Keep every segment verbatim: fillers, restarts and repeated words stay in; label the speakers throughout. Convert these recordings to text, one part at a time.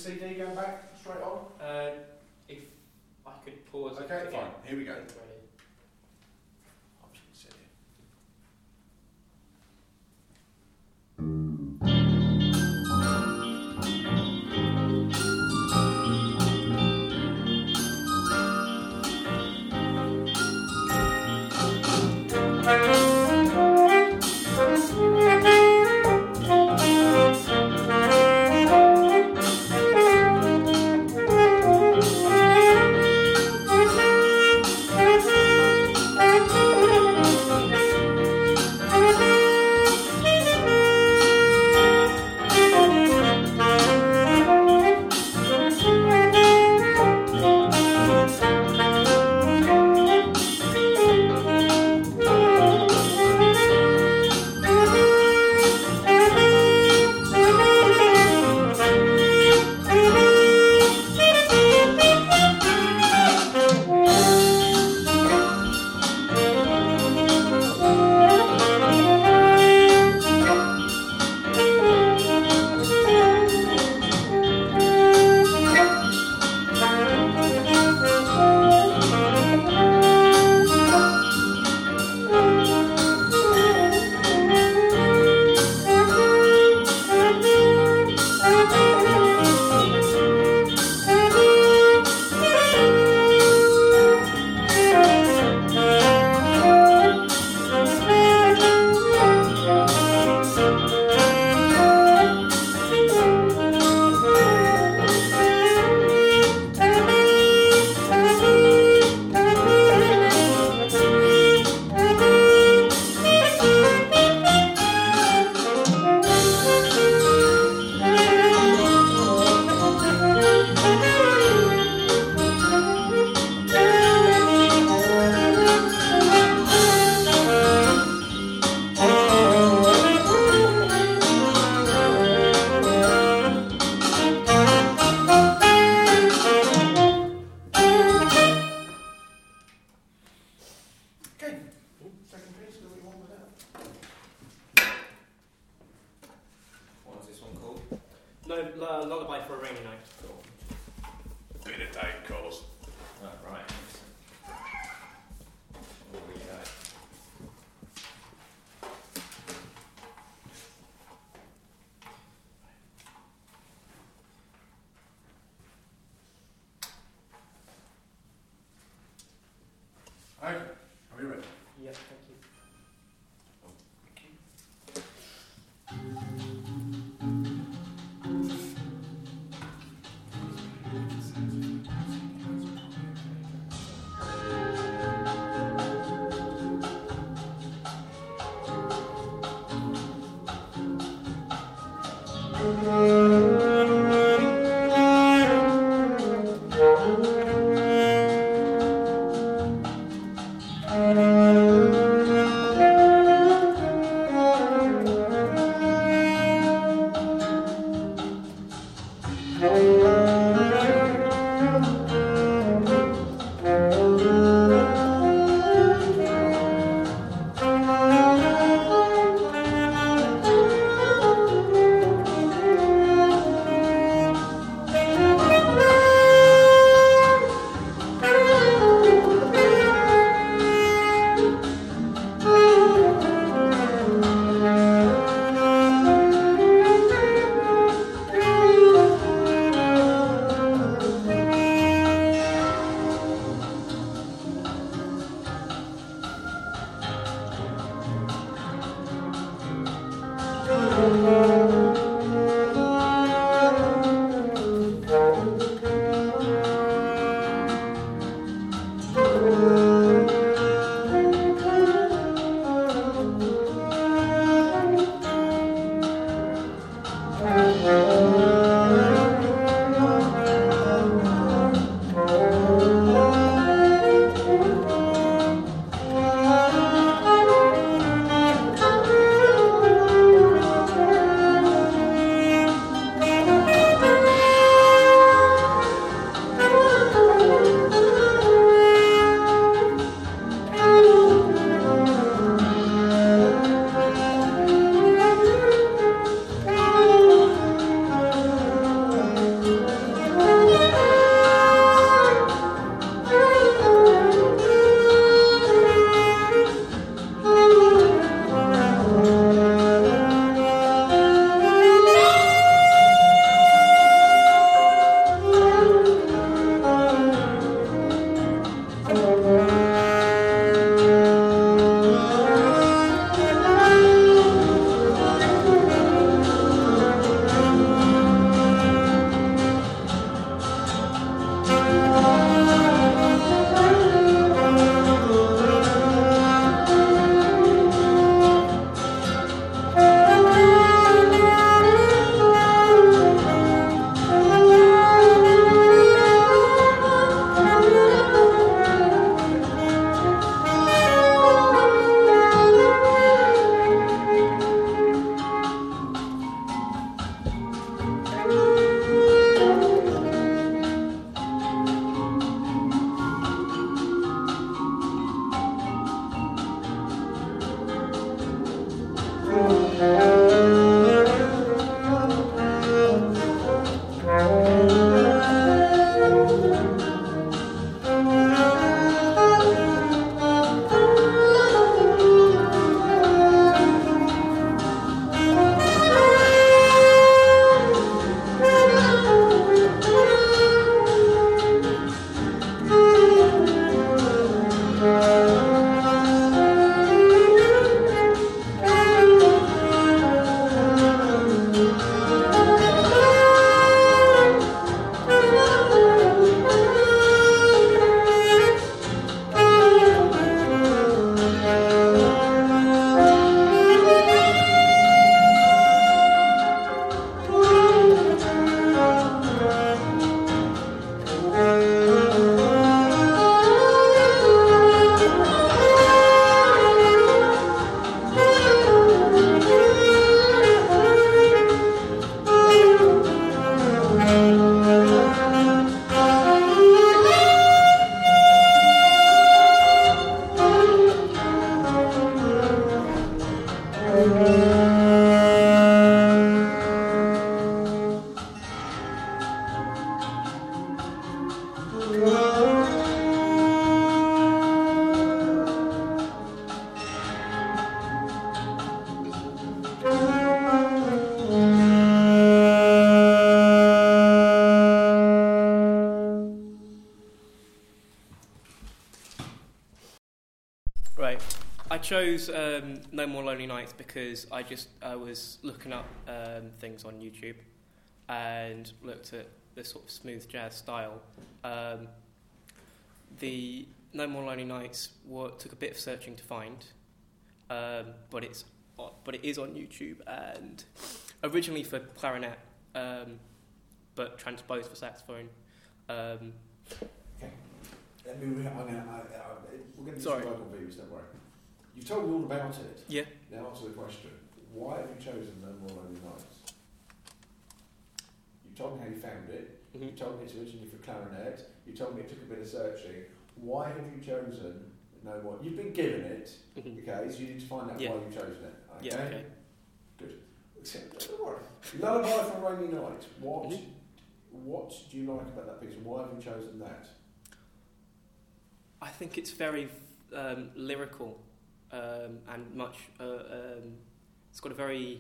Speaker 1: C D going back straight on?
Speaker 2: Uh, if I could pause.
Speaker 1: Okay,
Speaker 2: it
Speaker 1: fine.
Speaker 2: again.
Speaker 1: Here we go.
Speaker 2: Ready.
Speaker 1: I'm just going to sit here. Okay, are we ready?
Speaker 2: Yes, thank you.
Speaker 3: Thank you.
Speaker 2: chose um, No More Lonely Nights because I just I was looking up um, things on YouTube and looked at the sort of smooth jazz style. Um, the No More Lonely Nights were, took a bit of searching to find, um, but it's but it is on YouTube and originally for clarinet, um, but transposed for saxophone. Um,
Speaker 1: Okay. Let me. Re- I'm gonna. I, I, we're going to do
Speaker 2: Sorry.
Speaker 1: some work on Beavis. Don't worry. You've told me all about it.
Speaker 2: yeah.
Speaker 1: Now answer the question. Why have you chosen No More Lonely Nights? You told me how you found it.
Speaker 2: Mm-hmm.
Speaker 1: You told me it's originally for clarinet. You told me it took a bit of searching. Why have you chosen No More? You've been given it.
Speaker 2: Mm-hmm.
Speaker 1: Okay, so you need to find out
Speaker 2: Yeah.
Speaker 1: why you've chosen it. Okay.
Speaker 2: Yeah. Okay.
Speaker 1: Good. Don't worry. Lullaby for a Rainy Night. What?
Speaker 2: Mm-hmm.
Speaker 1: What do you like about that piece, and why have you chosen that?
Speaker 2: I think it's very um, lyrical um, and much. Uh, um, it's got a very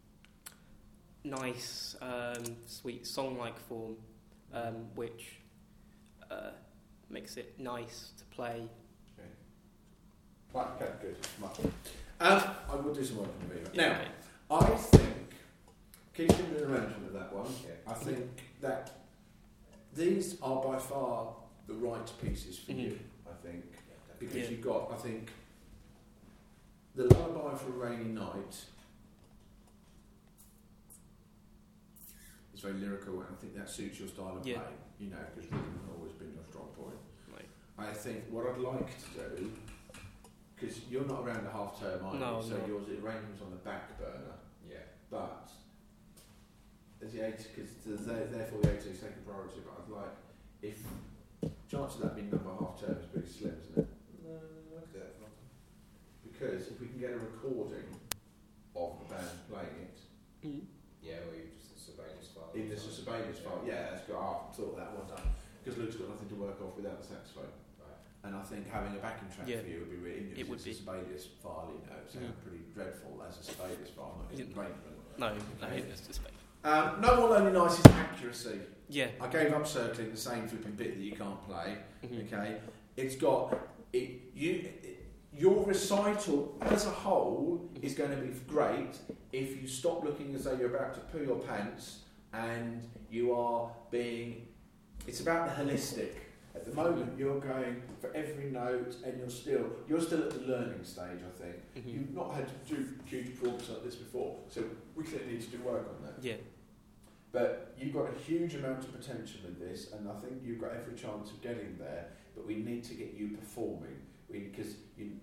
Speaker 2: nice, um, sweet song-like form, um, which uh, makes it nice to play.
Speaker 1: Okay. Right. Okay. Good. Right. Um, I will do some work on the Beavis. Now,
Speaker 2: Okay.
Speaker 1: I think, keep giving me an arrangement of that one.
Speaker 3: Yeah.
Speaker 1: I think that these are by far the right pieces for
Speaker 2: Mhm.
Speaker 1: you. I think because
Speaker 2: Yeah.
Speaker 1: you've got, I think, the Lullaby for a Rainy Night is very lyrical, and I think that suits your style of
Speaker 2: Yeah.
Speaker 1: playing. You know, because rhythm has always been your strong point.
Speaker 2: Right.
Speaker 1: I think what I'd like to do, because you're not around the half term, are
Speaker 2: No,
Speaker 1: you? So
Speaker 2: no.
Speaker 1: yours it arrangements on the back burner.
Speaker 3: Yeah.
Speaker 1: But as the eight, because therefore the eight is second priority. But I'd like, if chance of that being number half term is pretty slim, isn't it?
Speaker 3: No, I could do that for nothing.
Speaker 1: Because if we can get a recording of the band playing it,
Speaker 2: Mm.
Speaker 3: Yeah, or you just a Sibelius file.
Speaker 1: even if it's a Sibelius file, yeah, that's got. Oh, I thought that one done. Because Luke's got nothing to work off without the saxophone.
Speaker 3: Right.
Speaker 1: And I think having a backing track
Speaker 2: Yeah.
Speaker 1: for you would be really.
Speaker 2: It would
Speaker 1: it's
Speaker 2: be.
Speaker 1: a Sibelius file, you know, it sounds
Speaker 2: Mm.
Speaker 1: pretty dreadful as a Sibelius file, not as an
Speaker 2: Yeah.
Speaker 1: arrangement.
Speaker 2: No, no,
Speaker 1: Okay.
Speaker 2: it's just fake.
Speaker 1: Um, no More Lonely Nights is accuracy.
Speaker 2: Yeah.
Speaker 1: I gave up circling the same flipping bit that you can't play.
Speaker 2: Mhm.
Speaker 1: Okay, it's got it. You, it, your recital as a whole is going to be great if you stop looking as though you're about to poo your pants and you are being. It's about the holistic. At the moment, you're going for every note, and you're still you're still at the learning stage. I think
Speaker 2: Mhm.
Speaker 1: you've not had to do huge performance like this before, so we clearly need to do work on that.
Speaker 2: Yeah.
Speaker 1: But you've got a huge amount of potential in this, and I think you've got every chance of getting there. But we need to get you performing, because you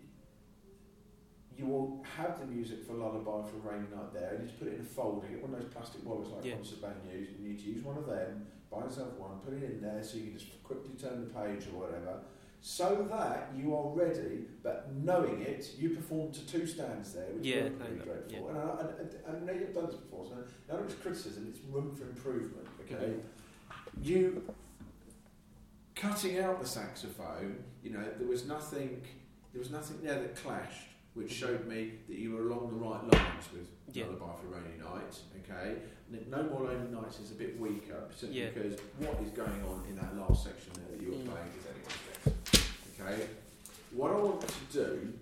Speaker 1: you will have the music for Lullaby for a Rainy Night there. You need to put it in a folder, get one of those plastic wallets like
Speaker 2: Yeah.
Speaker 1: concert band use. You need to use one of them, buy yourself one, put it in there so you can just quickly turn the page or whatever, so that you are ready. But knowing it, you performed to two stands there, which
Speaker 2: Yeah,
Speaker 1: were
Speaker 2: no,
Speaker 1: pretty
Speaker 2: no,
Speaker 1: dreadful.
Speaker 2: yeah.
Speaker 1: And, I, and, and I know you've done this before, so none of it's criticism, it's room for improvement. Okay, you cutting out the saxophone. You know, there was nothing. There was nothing there that clashed, which showed me that you were along the right lines with
Speaker 2: Yeah.
Speaker 1: Lullaby for a Rainy Night. Okay, No More Lonely Nights is a bit weaker, simply
Speaker 2: Yeah.
Speaker 1: because what is going on in that last section there that you were
Speaker 2: Mm.
Speaker 1: playing is anyone's guess. Okay, what I want to do,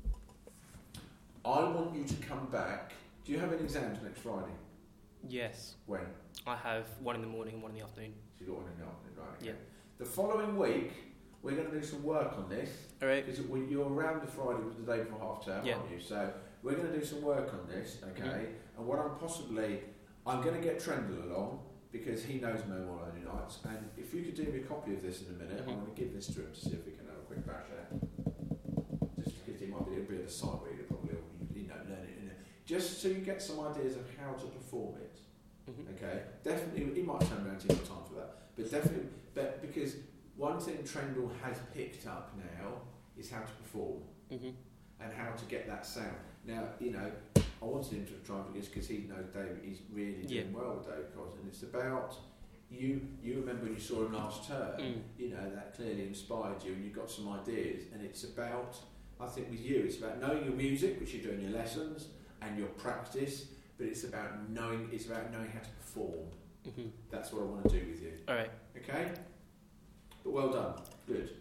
Speaker 1: I want you to come back. Do you have any exams next Friday?
Speaker 2: Yes.
Speaker 1: When?
Speaker 2: I have one in the morning and one in the afternoon.
Speaker 1: So you got one in the afternoon, right? Okay.
Speaker 2: Yeah.
Speaker 1: The following week, we're going to do some work on this.
Speaker 2: All right.
Speaker 1: Because you're around the Friday, the day before half term,
Speaker 2: Yeah.
Speaker 1: aren't you? So we're going to do some work on this, okay?
Speaker 2: Mhm.
Speaker 1: And what I'm possibly, I'm going to get Trendle along because he knows No More Lonely Nights. And if you could do me a copy of this in a minute,
Speaker 2: Mhm.
Speaker 1: I'm going to give this to him to see if we can have a quick bash at it. Just because he might be, it'll be at a site reader probably, or you know, learn it in it. Just so you get some ideas of how to perform it.
Speaker 2: Mhm.
Speaker 1: Okay, definitely, he might turn around to you time for that, but definitely, but because one thing Trendle has picked up now is how to perform
Speaker 2: Mhm.
Speaker 1: and how to get that sound. Now, you know, I wanted him to try for this because he knows David, he's really doing
Speaker 2: Yeah.
Speaker 1: well with David Cos, and it's about you. You remember when you saw him last term,
Speaker 2: Mm.
Speaker 1: you know, that clearly inspired you, and you got some ideas. And it's about, I think, with you, it's about knowing your music, which you do in your lessons and your practice. But it's about knowing. It's about knowing how to perform.
Speaker 2: Mhm.
Speaker 1: That's what I want to do with you.
Speaker 2: All right.
Speaker 1: Okay. But well done. Good.